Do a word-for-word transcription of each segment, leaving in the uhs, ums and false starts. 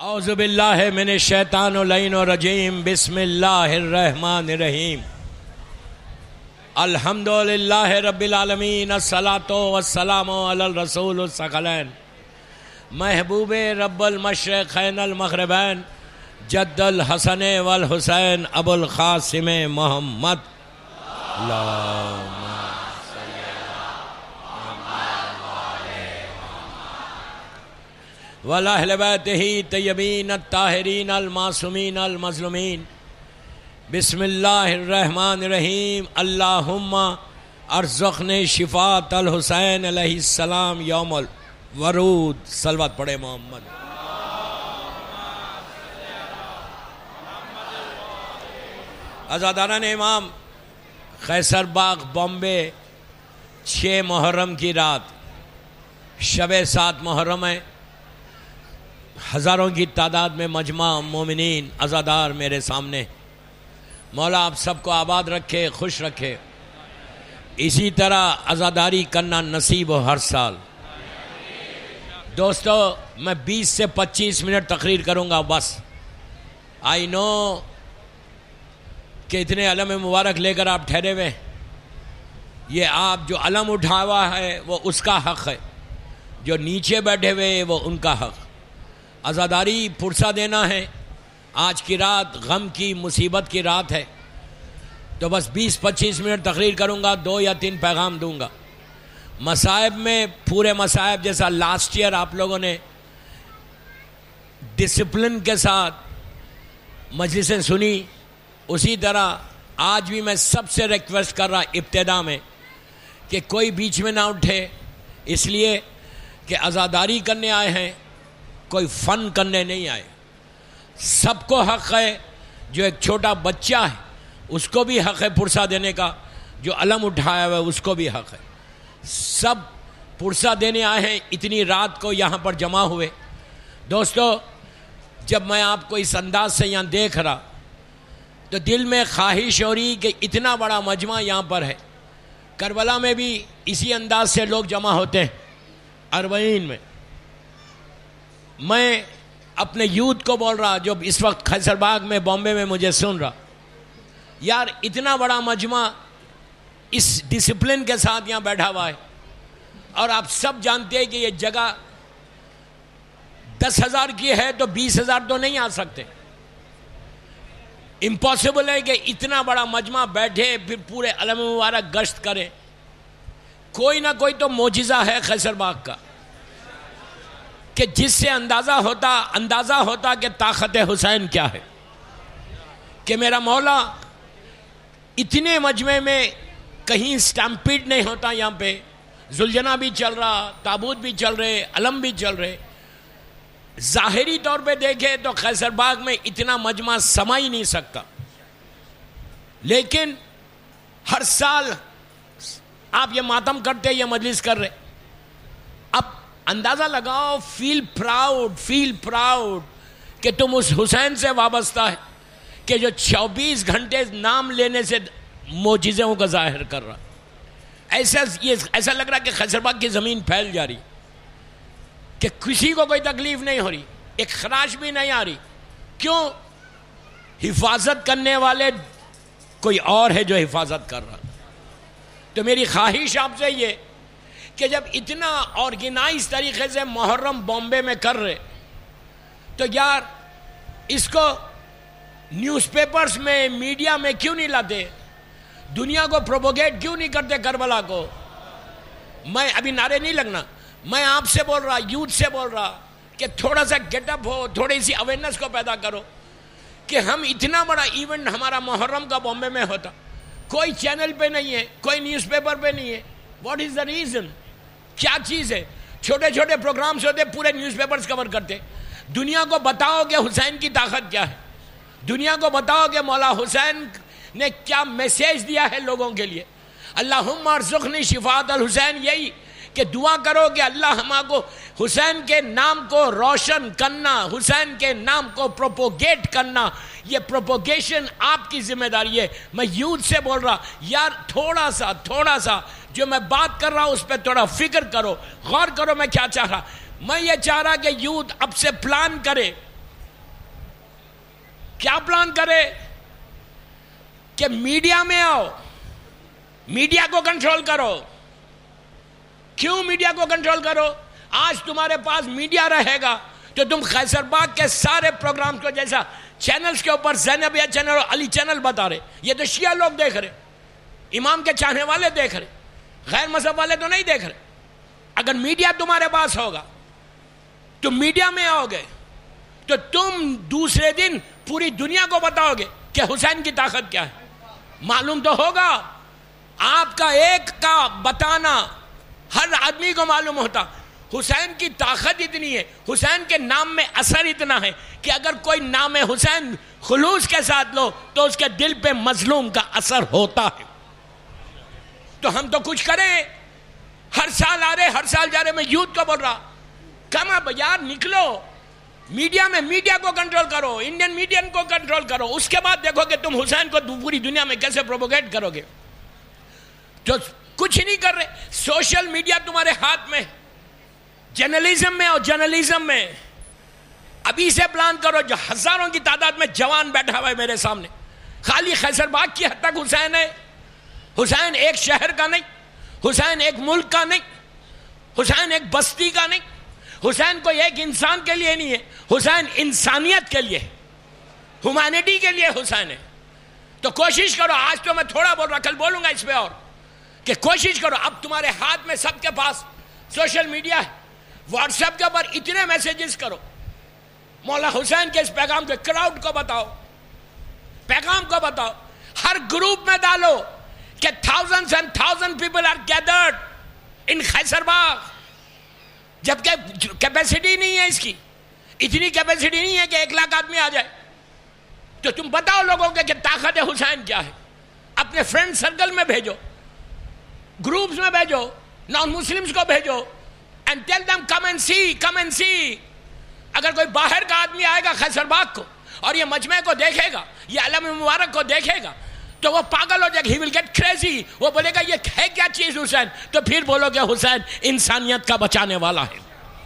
اعوذ باللہ من الشیطان اللعین الرجیم بسم اللہ الرحمن الرحیم الحمد للہ رب العالمین الصلاۃ والسلام علی الرسول الثقلین محبوب رب المشرقین المغربین جد الحسن والحسین ابو القاسم محمد اللہم وَلَأَهْلِ بَيْتِهِ طیبین الطاہرین المعصومین المظلومین بسم اللہ الرحمن الرحیم اللہم ارزقنی شفاعت الحسین علیہ السلام یوم الورود صلوات پڑھے محمد. عزاداران امام، قیصر باغ بامبے، چھ محرم کی رات، شب سات محرم ہے. ہزاروں کی تعداد میں مجمع مومنین عزادار میرے سامنے. مولا آپ سب کو آباد رکھے، خوش رکھے، اسی طرح عزاداری کرنا نصیب ہو ہر سال. دوستو، میں بیس سے پچیس منٹ تقریر کروں گا بس. آئی نو کہ اتنے علم مبارک لے کر آپ ٹھہرے ہوئے. یہ آپ جو علم اٹھا ہوا ہے وہ اس کا حق ہے، جو نیچے بیٹھے ہوئے وہ ان کا حق. عزاداری پرسہ دینا ہے. آج کی رات غم کی، مصیبت کی رات ہے، تو بس بیس پچیس منٹ تقریر کروں گا، دو یا تین پیغام دوں گا. مصائب میں پورے مصائب جیسا لاسٹ ایئر آپ لوگوں نے ڈسپلن کے ساتھ مجلسیں سنی، اسی طرح آج بھی میں سب سے ریکویسٹ کر رہا ابتدا میں کہ کوئی بیچ میں نہ اٹھے، اس لیے کہ عزاداری کرنے آئے ہیں، کوئی فن کرنے نہیں آئے. سب کو حق ہے. جو ایک چھوٹا بچہ ہے اس کو بھی حق ہے پرسہ دینے کا، جو علم اٹھایا ہوا ہے اس کو بھی حق ہے. سب پرسہ دینے آئے ہیں، اتنی رات کو یہاں پر جمع ہوئے. دوستو، جب میں آپ کو اس انداز سے یہاں دیکھ رہا تو دل میں خواہش ہو رہی کہ اتنا بڑا مجمع یہاں پر ہے. کربلا میں بھی اسی انداز سے لوگ جمع ہوتے ہیں، اربعین میں. میں اپنے یوتھ کو بول رہا جو اس وقت قیصر باغ میں بامبے میں مجھے سن رہا، یار اتنا بڑا مجمع اس ڈسپلن کے ساتھ یہاں بیٹھا ہوا ہے، اور آپ سب جانتے ہیں کہ یہ جگہ دس ہزار کی ہے تو بیس ہزار تو نہیں آ سکتے. امپاسبل ہے کہ اتنا بڑا مجمع بیٹھے پھر پورے علم مبارک گشت کرے. کوئی نہ کوئی تو معجزہ ہے قیصر باغ کا، کہ جس سے اندازہ ہوتا اندازہ ہوتا کہ طاقت حسین کیا ہے. کہ میرا مولا اتنے مجمع میں کہیں سٹیمپیڈ نہیں ہوتا. یہاں پہ زلجنا بھی چل رہا، تابوت بھی چل رہے، علم بھی چل رہے. ظاہری طور پہ دیکھے تو قیصر باغ میں اتنا مجمع سما ہی نہیں سکتا، لیکن ہر سال آپ یہ ماتم کرتے، یہ مجلس کر رہے. اب اندازہ لگاؤ، فیل پراؤڈ فیل پراؤڈ کہ تم اس حسین سے وابستہ ہے کہ جو چوبیس گھنٹے نام لینے سے معجزوں کا ظاہر کر رہا. ایسا یہ ایسا لگ رہا کہ قیصر باغ کی زمین پھیل جا رہی، کہ کسی کو کوئی تکلیف نہیں ہو رہی، ایک خراش بھی نہیں آ رہی. کیوں؟ حفاظت کرنے والے کوئی اور ہے جو حفاظت کر رہا. تو میری خواہش آپ سے یہ کہ جب اتنا آرگنائز طریقے سے محرم بامبے میں کر رہے تو یار اس کو نیوز پیپرز میں، میڈیا میں کیوں نہیں لاتے؟ دنیا کو پروپوگیٹ کیوں نہیں کرتے کربلا کو؟ میں ابھی نعرے نہیں لگنا، میں آپ سے بول رہا، یوتھ سے بول رہا کہ تھوڑا سا گیٹ اپ ہو، تھوڑی سی اویئرنیس کو پیدا کرو کہ ہم اتنا بڑا ایونٹ ہمارا محرم کا بامبے میں ہوتا، کوئی چینل پہ نہیں ہے، کوئی نیوز پیپر پہ نہیں ہے. What is the reason? کیا چیز ہے؟ چھوٹے چھوٹے پروگرامز ہوتے، پورے نیوز پیپرز کور کرتے. دنیا کو بتاؤ کہ حسین کی طاقت کیا ہے، دنیا کو بتاؤ کہ مولا حسین نے کیا میسیج دیا ہے لوگوں کے لیے. اللہم ارزقنی شفاعت الحسین، یہی کہ دعا کرو کہ اللہ ہما کو حسین کے نام کو روشن کرنا، حسین کے نام کو پروپوگیٹ کرنا، یہ پروپوگیشن آپ کی ذمہ داری ہے. میں یوتھ سے بول رہا، یار تھوڑا سا تھوڑا سا جو میں بات کر رہا ہوں اس پہ تھوڑا فکر کرو، غور کرو میں کیا چاہ رہا. میں یہ چاہ رہا کہ یوتھ اب سے پلان کرے کیا پلان کرے کہ میڈیا میں آؤ, میڈیا کو کنٹرول کرو. کیوں میڈیا کو کنٹرول کرو؟ آج تمہارے پاس میڈیا رہے گا تو تم قیصر باغ کے سارے پروگرامز کو, جیسا چینلز کے اوپر زینبیہ چینل اور علی چینل بتا رہے, یہ تو شیعہ لوگ دیکھ رہے, امام کے چاہنے والے دیکھ رہے, غیر مذہب والے تو نہیں دیکھ رہے. اگر میڈیا تمہارے پاس ہوگا, تم میڈیا میں آؤ گے تو تم دوسرے دن پوری دنیا کو بتاؤ گے کہ حسین کی طاقت کیا ہے. معلوم تو ہوگا, آپ کا ایک کا بتانا ہر آدمی کو معلوم ہوتا. حسین کی طاقت اتنی ہے, حسین کے نام میں اثر اتنا ہے کہ اگر کوئی نام حسین خلوص کے ساتھ لو تو اس کے دل پہ مظلوم کا اثر ہوتا ہے. تو ہم تو کچھ کریں, ہر سال آ رہے ہر سال جا رہے. میں یوتھ کو بول رہا, کم اب یار نکلو میڈیا میں, میڈیا کو کنٹرول کرو, انڈین میڈیا کو کنٹرول کرو, اس کے بعد دیکھو کہ تم حسین کو پوری دنیا میں کیسے پروپوگیٹ کرو گے. تو کچھ نہیں کر رہے, سوشل میڈیا تمہارے ہاتھ میں, جرنلزم میں اور جرنلزم میں ابھی سے پلان کرو. جو ہزاروں کی تعداد میں جوان بیٹھا ہوا ہے میرے سامنے, خالی قیصر باغ کی حد تک حسین ہے. حسین ایک شہر کا نہیں, حسین ایک ملک کا نہیں, حسین ایک بستی کا نہیں, حسین کوئی ایک انسان کے لیے نہیں ہے, حسین انسانیت کے لیے, ہیومینٹی کے لیے حسین ہے. تو کوشش کرو, آج تو میں تھوڑا بول رہا, کل بولوں گا اس پہ اور, کہ کوشش کرو. اب تمہارے ہاتھ میں سب کے پاس سوشل میڈیا ہے, واٹس ایپ کے اوپر اتنے میسیجز کرو, مولا حسین کے اس پیغام کے کراؤڈ کو بتاؤ, پیغام کو بتاؤ, ہر گروپ میں ڈالو کہ thousands and thousand people are gathered in Qaisar Bagh. جبکہ کیپیسٹی نہیں ہے اس کی, اتنی کیپیسٹی نہیں ہے کہ ایک لاکھ آدمی آ جائے. تو تم بتاؤ لوگوں کو کہ طاقت حسین کیا ہے. اپنے فرینڈ سرکل میں بھیجو, گروپس میں بھیجو, نان مسلمس کو بھیجو, and tell them come and see, come and see. اگر کوئی باہر کا آدمی آئے گا قیصر باغ کو اور یہ مجمع کو دیکھے گا, یہ علم مبارک کو دیکھے گا, تو وہ پاگل ہو جائے گا, ہی ول گیٹ کریزی. وہ بولے گا یہ ہے کیا چیز حسین, تو پھر بولو کہ حسین انسانیت کا بچانے والا ہے.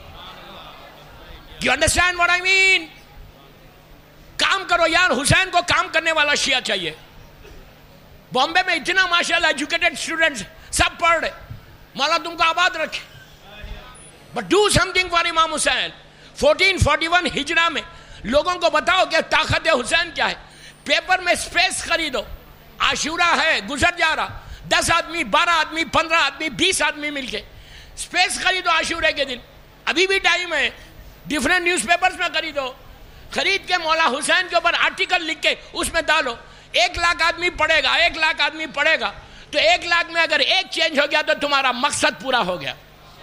You understand what I mean? کام کرو یار, حسین کو کام کرنے والا شیعہ چاہیے. بامبے میں اتنا ماشاءاللہ ایجوکیٹڈ اسٹوڈنٹس سب پڑھ رہے, مولا تم کو آباد رکھے. But do something for Imam Hussain. Fourteen forty one ہجرہ میں لوگوں کو بتاؤ کہ طاقت حسین کیا ہے. پیپر میں سپیس خریدو, عاشورہ ہے گزر جا رہا, دس آدمی, بارہ آدمی, پندرہ آدمی, بیس آدمی مل کے سپیس خریدو عاشورے کے دن. ابھی بھی ٹائم ہے, ڈفرینٹ نیوز پیپرز میں خریدو, خرید کے مولا حسین کے اوپر آرٹیکل لکھ کے اس میں ڈالو. ایک لاکھ آدمی پڑھے گا, ایک لاکھ آدمی پڑھے گا, تو ایک لاکھ میں اگر ایک چینج ہو گیا تو تمہارا مقصد پورا ہو گیا.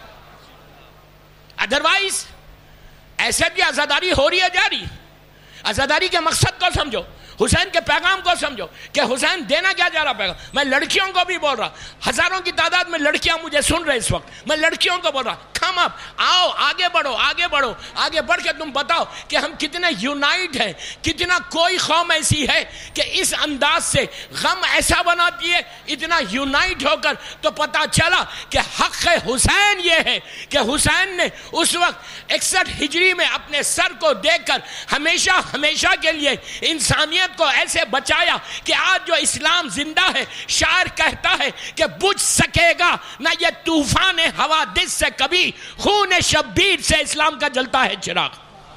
ادروائز ایسے بھی عزاداری ہو رہی ہے جاری. عزاداری کے مقصد کو سمجھو, حسین کے پیغام کو سمجھو کہ حسین دینا کیا جا رہا پیغام. میں لڑکیوں کو بھی بول رہا, ہزاروں کی تعداد میں لڑکیاں مجھے سن رہے اس وقت, میں لڑکیوں کو بول رہا, کم اپ, آؤ آگے بڑھو, آگے بڑھو, آگے بڑھ کے تم بتاؤ کہ ہم کتنے یونائٹ ہیں. کتنا کوئی قوم ایسی ہے کہ اس انداز سے غم ایسا بناتی ہے, اتنا یونائٹ ہو کر. تو پتا چلا کہ حق حسین یہ ہے کہ حسین نے اس وقت اکسٹھ ہجری میں اپنے سر کو دیکھ کر ہمیشہ ہمیشہ کے لیے انسانیت کو ایسے بچایا کہ آج جو اسلام زندہ ہے, شاعر کہتا ہے کہ بجھ سکے گا نہ یہ طوفان حوادث سے کبھی, خون شبیر سے اسلام کا جلتا ہے چراغ.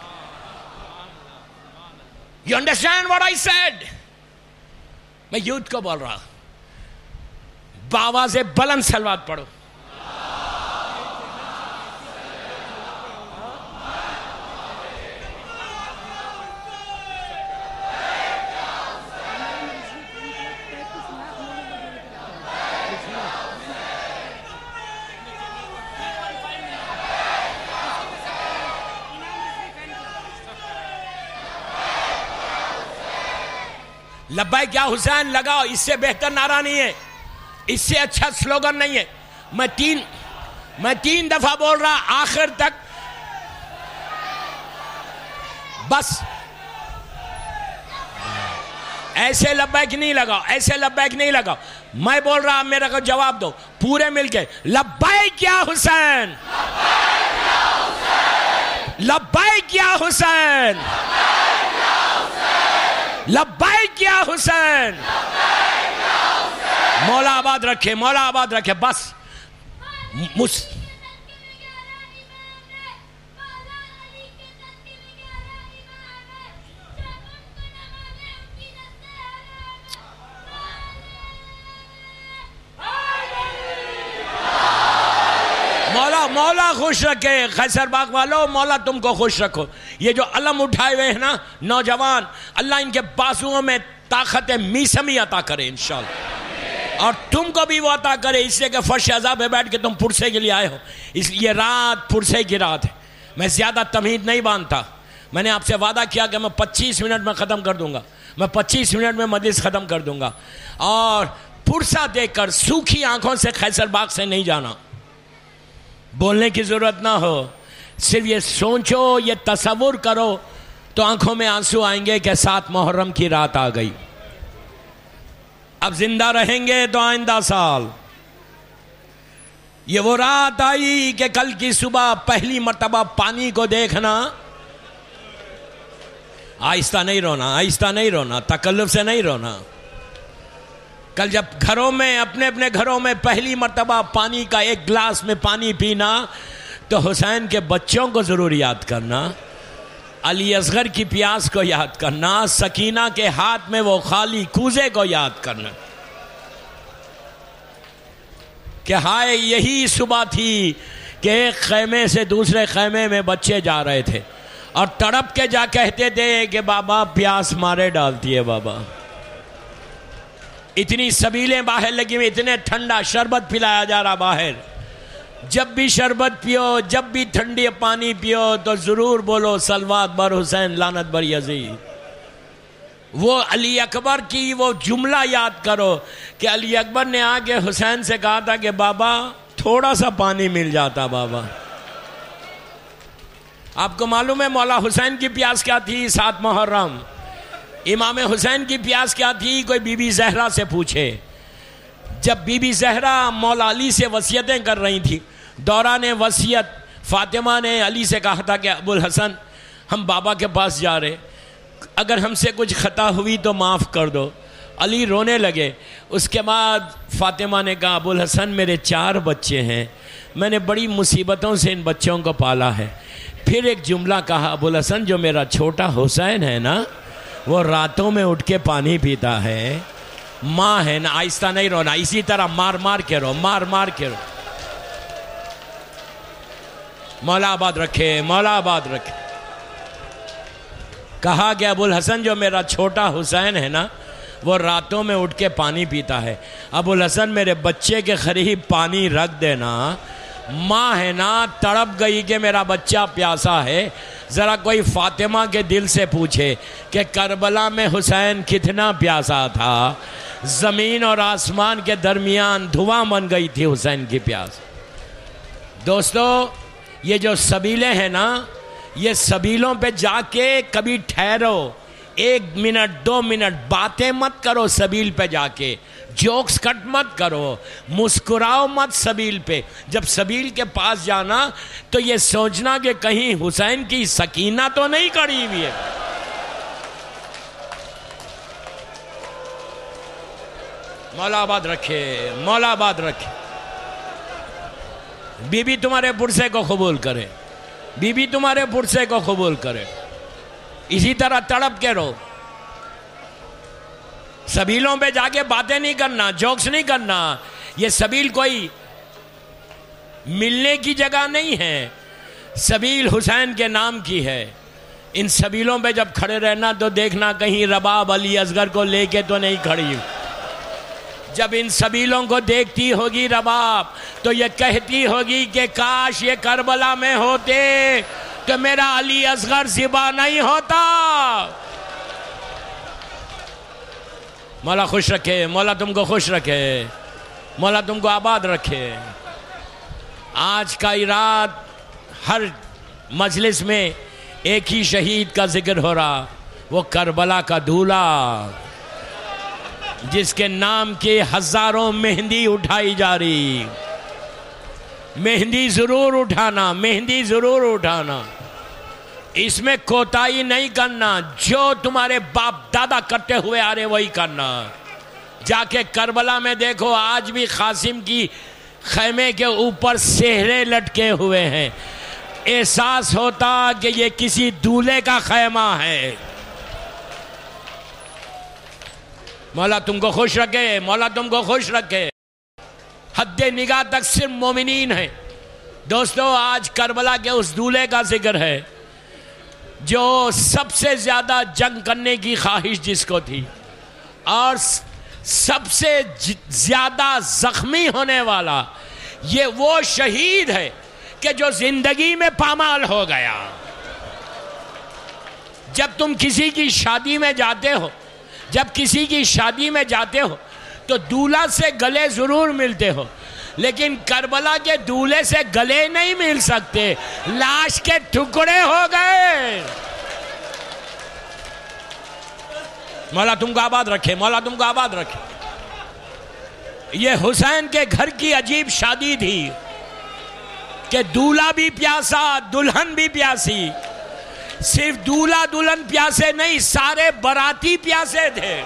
You understand what I said? میں یوتھ کو بول رہا, بآواز بلند صلوات پڑھو. لبیک یا حسین لگاؤ, اس سے بہتر نعرہ نہیں ہے, اس سے اچھا سلوگن نہیں ہے. میں تین میں تین دفعہ بول رہا, آخر تک بس. ایسے لبیک نہیں لگاؤ, ایسے لبیک نہیں لگاؤ. میں بول رہا, میرا کو جواب دو پورے مل کے, لبیک یا حسین, لبیک یا حسین, لبیک یا حسین. مولا آباد رکھے, مولا آباد رکھے. بس مس مولا مولا خوش رکھے. قیصر باغ والو, مولا تم کو خوش رکھو. یہ جو علم اٹھائے ہوئے ہیں نا نوجوان, اللہ ان کے بازوؤں میں طاقت میسمی عطا کرے انشاءاللہ, اور تم کو بھی وہ عطا کرے, اس لیے کہ فرش عزا پہ بیٹھ کے تم پرسے کے لیے آئے ہو. اس لیے رات پرسے کی رات ہے. میں زیادہ تمہید نہیں باندھتا. میں نے آپ سے وعدہ کیا کہ میں پچیس منٹ میں ختم کر دوں گا. میں پچیس منٹ میں مجلس ختم کر دوں گا, اور پرسا دیکھ کر سوکھی آنکھوں سے قیصر باغ سے نہیں جانا. بولنے کی ضرورت نہ ہو, صرف یہ سوچو, یہ تصور کرو تو آنکھوں میں آنسو آئیں گے کہ سات محرم کی رات آ گئی. اب زندہ رہیں گے تو آئندہ سال یہ وہ رات آئی کہ کل کی صبح پہلی مرتبہ پانی کو دیکھنا. آہستہ نہیں رونا, آہستہ نہیں رونا, تکلف سے نہیں رونا. کل جب گھروں میں, اپنے اپنے گھروں میں پہلی مرتبہ پانی کا ایک گلاس میں پانی پینا, تو حسین کے بچوں کو ضرور یاد کرنا, علی اصغر کی پیاس کو یاد کرنا, سکینہ کے ہاتھ میں وہ خالی کوزے کو یاد کرنا کہ ہائے یہی صبح تھی کہ ایک خیمے سے دوسرے خیمے میں بچے جا رہے تھے اور تڑپ کے جا کہتے تھے کہ بابا پیاس مارے ڈالتی ہے بابا. اتنی سبیلیں باہر لگی ہوئی, اتنے ٹھنڈا شربت پلایا جا رہا باہر. جب بھی شربت پیو, جب بھی ٹھنڈی پانی پیو, تو ضرور بولو صلوات بر حسین لعنت بر یزید. وہ علی اکبر کی وہ جملہ یاد کرو کہ علی اکبر نے آ کے حسین سے کہا تھا کہ بابا تھوڑا سا پانی مل جاتا بابا. آپ کو معلوم ہے مولا حسین کی پیاس کیا تھی؟ سات محرم. امام حسین کی پیاس کیا تھی؟ کوئی بی بی زہرا سے پوچھے. جب بی بی زہرا مولا علی سے وصیتیں کر رہی تھی, دوران وصیت فاطمہ نے علی سے کہا تھا کہ ابو الحسن ہم بابا کے پاس جا رہے, اگر ہم سے کچھ خطا ہوئی تو معاف کر دو. علی رونے لگے. اس کے بعد فاطمہ نے کہا ابو الحسن میرے چار بچے ہیں, میں نے بڑی مصیبتوں سے ان بچوں کو پالا ہے. پھر ایک جملہ کہا, ابو الحسن جو میرا چھوٹا حسین ہے نا وہ راتوں میں اٹھ کے پانی پیتا ہے, ماں ہے نا. آہستہ نہیں رونا, اسی طرح مار مار کے رو, مار مار کے رو. مولا آباد رکھے, مولا آباد رکھے. کہا کہ ابو الحسن جو میرا چھوٹا حسین ہے نا وہ راتوں میں اٹھ کے پانی پیتا ہے. ابو الحسن میرے بچے کے قریب پانی رکھ دینا, ماں ہے نا تڑپ گئی کہ میرا بچہ پیاسا ہے. ذرا کوئی فاطمہ کے دل سے پوچھے کہ کربلا میں حسین کتنا پیاسا تھا, زمین اور آسمان کے درمیان دھواں بن گئی تھی حسین کی پیاس. دوستو یہ جو سبیلیں ہیں نا, یہ سبیلوں پہ جا کے کبھی ٹھہرو, ایک منٹ دو منٹ باتیں مت کرو سبیل پہ جا کے, جوکس کٹ مت کرو, مسکراؤ مت سبیل پہ. جب سبیل کے پاس جانا تو یہ سوچنا کہ کہیں حسین کی سکینہ تو نہیں کڑی ہوئی ہے. مولا آباد رکھے, مولا آباد رکھے. بی بی تمہارے پرسے کو قبول کرے, بی بی تمہارے پرسے کو قبول کرے. اسی طرح تڑپ کے رو. سبیلوں پہ جا کے باتیں نہیں کرنا, جوکس نہیں کرنا. یہ سبیل کوئی ملنے کی جگہ نہیں ہے, سبیل حسین کے نام کی ہے. ان سبیلوں پہ جب کھڑے رہنا تو دیکھنا کہیں رباب علی اصغر کو لے کے تو نہیں کھڑی. جب ان سبیلوں کو دیکھتی ہوگی رباب تو یہ کہتی ہوگی کہ کاش یہ کربلا میں ہوتے تو میرا علی اصغر ذبح نہیں ہوتا. مولا خوش رکھے, مولا تم کو خوش رکھے, مولا تم کو آباد رکھے. آج کا رات ہر مجلس میں ایک ہی شہید کا ذکر ہو رہا, وہ کربلا کا دولہا جس کے نام کی ہزاروں مہندی اٹھائی جا رہی. مہندی ضرور اٹھانا, مہندی ضرور اٹھانا. اس میں کوتاہی نہیں کرنا، جو تمہارے باپ دادا کرتے ہوئے آ رہے وہی کرنا۔ جا کے کربلا میں دیکھو، آج بھی قاسم کی خیمے کے اوپر سہرے لٹکے ہوئے ہیں، احساس ہوتا کہ یہ کسی دولہے کا خیمہ ہے۔ مولا تم کو خوش رکھے، مولا تم کو خوش رکھے۔ حد نگاہ تک صرف مومنین ہیں۔ دوستو آج کربلا کے اس دولہے کا ذکر ہے جو سب سے زیادہ جنگ کرنے کی خواہش جس کو تھی، اور سب سے زیادہ زخمی ہونے والا یہ وہ شہید ہے کہ جو زندگی میں پامال ہو گیا۔ جب تم کسی کی شادی میں جاتے ہو جب کسی کی شادی میں جاتے ہو تو دولہا سے گلے ضرور ملتے ہو، لیکن کربلا کے دولہے سے گلے نہیں مل سکتے، لاش کے ٹکڑے ہو گئے۔ مولا تم کو آباد رکھے، مولا تم کو آباد رکھے۔ یہ حسین کے گھر کی عجیب شادی تھی کہ دولہا بھی پیاسا، دلہن بھی پیاسی۔ صرف دولہا دلہن پیاسے نہیں، سارے باراتی پیاسے تھے۔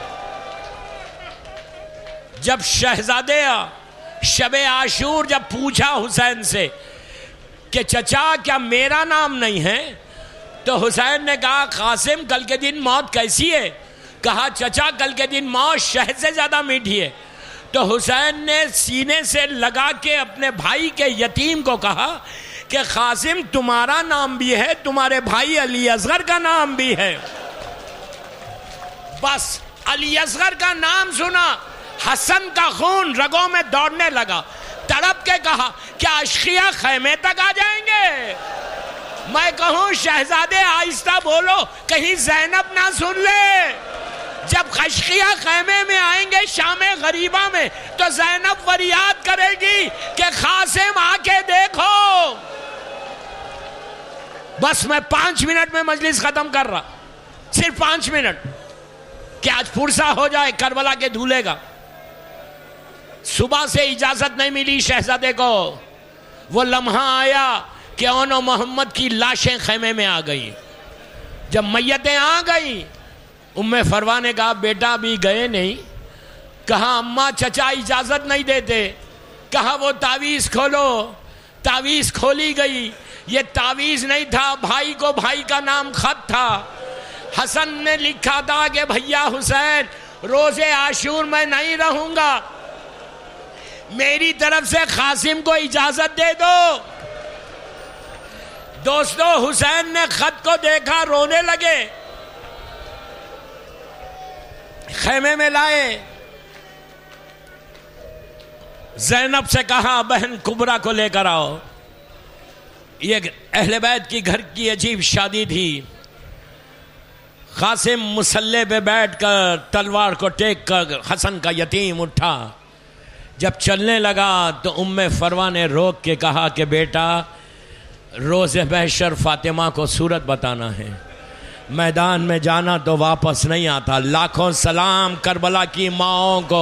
جب شہزادے شب عاشور جب پوچھا حسین سے کہ چچا کیا میرا نام نہیں ہے، تو حسین نے کہا قاسم کل کے دن موت کیسی ہے؟ کہا چچا کل کے دن موت شہد سے زیادہ میٹھی ہے۔ تو حسین نے سینے سے لگا کے اپنے بھائی کے یتیم کو کہا کہ قاسم تمہارا نام بھی ہے، تمہارے بھائی علی اصغر کا نام بھی ہے۔ بس علی اصغر کا نام سنا، حسن کا خون رگوں میں دوڑنے لگا، تڑپ کے کہا کیا اشقیہ خیمے تک آ جائیں گے؟ میں کہوں شہزادے آہستہ بولو کہیں زینب نہ سن لے۔ جب اشقیہ خیمے میں آئیں گے شام غریبہ میں تو زینب فریاد کرے گی کہ قاسم آ کے دیکھو۔ بس میں پانچ منٹ میں مجلس ختم کر رہا، صرف پانچ منٹ کہ آج فرصہ ہو جائے کربلا کے دولہے کا۔ صبح سے اجازت نہیں ملی شہزادے کو، وہ لمحہ آیا کہ اون و محمد کی لاشیں خیمے میں آ گئی۔ جب میتیں آ گئی ام فروا نے کہا بیٹا ابھی گئے نہیں؟ کہا اماں چچا اجازت نہیں دیتے۔ کہا وہ تعویذ کھولو۔ تعویذ کھولی گئی، یہ تعویذ نہیں تھا، بھائی کو بھائی کا نام خط تھا۔ حسن نے لکھا تھا کہ بھیا حسین روز عاشور میں نہیں رہوں گا، میری طرف سے قاسم کو اجازت دے دو۔ دوستو حسین نے خط کو دیکھا، رونے لگے، خیمے میں لائے، زینب سے کہا بہن کبرا کو لے کر آؤ۔ یہ اہل بیت کی گھر کی عجیب شادی تھی۔ قاسم مسلح پہ بیٹھ کر تلوار کو ٹیک کر حسن کا یتیم اٹھا، جب چلنے لگا تو ام فروا نے روک کے کہا کہ بیٹا روز محشر فاطمہ کو صورت بتانا ہے، میدان میں جانا تو واپس نہیں آتا۔ لاکھوں سلام کربلا کی ماؤں کو،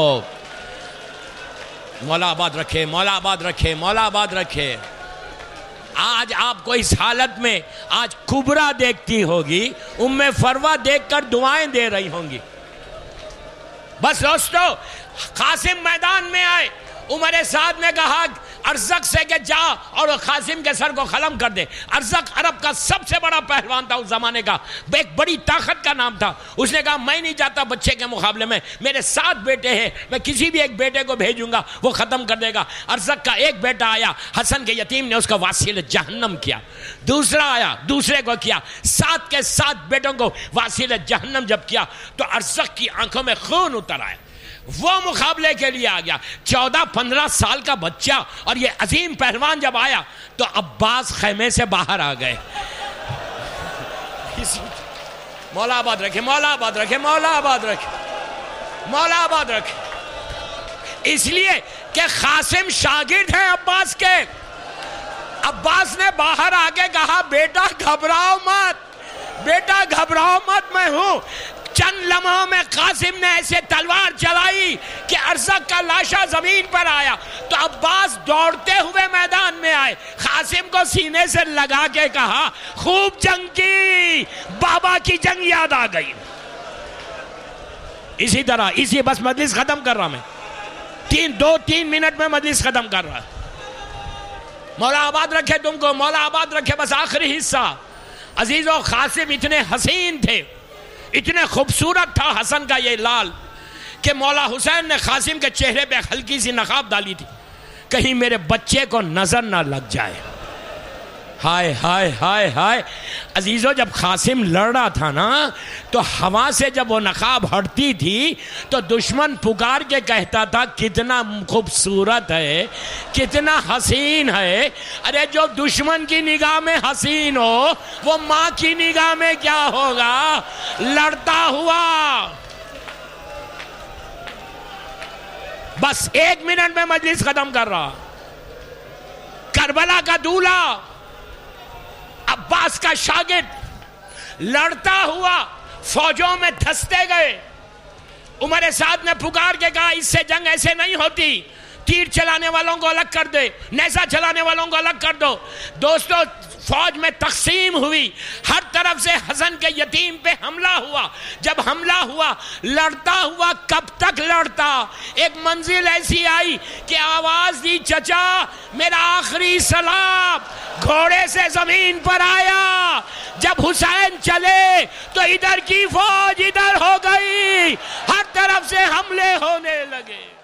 مولا آباد رکھے، مولا آباد رکھے، مولا آباد رکھے۔ آج آپ کو اس حالت میں آج کبرا دیکھتی ہوگی، ام فروا دیکھ کر دعائیں دے رہی ہوں گی۔ بس دوستو قاسم میدان میں آئے، عمر سعد نے کہا ارزق سے کہ جا اور قاسم کے سر کو قلم کر دے۔ ارزق عرب کا سب سے بڑا پہلوان تھا اس زمانے کا، ایک بڑی طاقت کا نام تھا۔ اس نے کہا میں نہیں جاتا بچے کے مقابلے میں، میرے سات بیٹے ہیں، میں کسی بھی ایک بیٹے کو بھیجوں گا وہ ختم کر دے گا۔ ارزق کا ایک بیٹا آیا، حسن کے یتیم نے اس کا واصل جہنم کیا۔ دوسرا آیا، دوسرے کو کیا، سات کے سات بیٹوں کو واصل جہنم جب کیا تو ارزق کی آنکھوں میں خون اتر آیا، وہ مقابلے کے لیے آ گیا۔ چودہ پندرہ سال کا بچہ اور یہ عظیم پہلوان جب آیا تو عباس خیمے سے باہر آ گئے۔ مولا آباد رکھے، مولا آباد رکھے، مولا آباد رکھے، مولا آباد رکھے۔ اس لیے کہ قاسم شاگرد ہیں عباس کے۔ عباس نے باہر آ کے کہا بیٹا گھبراؤ مت، بیٹا گھبراؤ مت، میں ہوں۔ چند لمحوں میں قاسم نے ایسے تلوار چلائی کہ ارزق کا لاشا زمین پر آیا تو عباس دوڑتے ہوئے میدان میں آئے، قاسم کو سینے سے لگا کے کہا خوب جنگ کی، بابا کی جنگ یاد آ گئی۔ اسی طرح اسی بس مجلس ختم کر رہا میں، تین دو تین منٹ میں مجلس ختم کر رہا۔ مولا آباد رکھے تم کو، مولا آباد رکھے۔ بس آخری حصہ عزیزو، قاسم اتنے حسین تھے، اتنے خوبصورت تھا حسن کا یہ لال کہ مولا حسین نے قاسم کے چہرے پہ ہلکی سی نقاب ڈالی تھی کہیں میرے بچے کو نظر نہ لگ جائے۔ ہائے ہائے ہائے ہائے عزیزو، جب قاسم لڑ رہا تھا نا تو ہوا سے جب وہ نقاب ہٹتی تھی تو دشمن پکار کے کہتا تھا کتنا خوبصورت ہے، کتنا حسین ہے۔ ارے جو دشمن کی نگاہ میں حسین ہو وہ ماں کی نگاہ میں کیا ہوگا؟ لڑتا ہوا۔ بس ایک منٹ میں مجلس ختم کر رہا۔ کربلا کا دولہا، عباس کا شاگرد لڑتا ہوا فوجوں میں دھستے گئے۔ عمر سعد نے پکار کے کہا اس سے جنگ ایسے نہیں ہوتی، تیر چلانے والوں کو الگ کر دے، نیزہ چلانے والوں کو الگ کر دو۔ دوستو فوج میں تقسیم ہوئی، ہر طرف سے حسن کے یتیم پہ حملہ ہوا۔ جب حملہ ہوا لڑتا ہوا کب تک لڑتا؟ ایک منزل ایسی آئی کہ آواز دی چچا میرا آخری سلام، گھوڑے سے زمین پر آیا۔ جب حسین چلے تو ادھر کی فوج ادھر ہو گئی، ہر طرف سے حملے ہونے لگے۔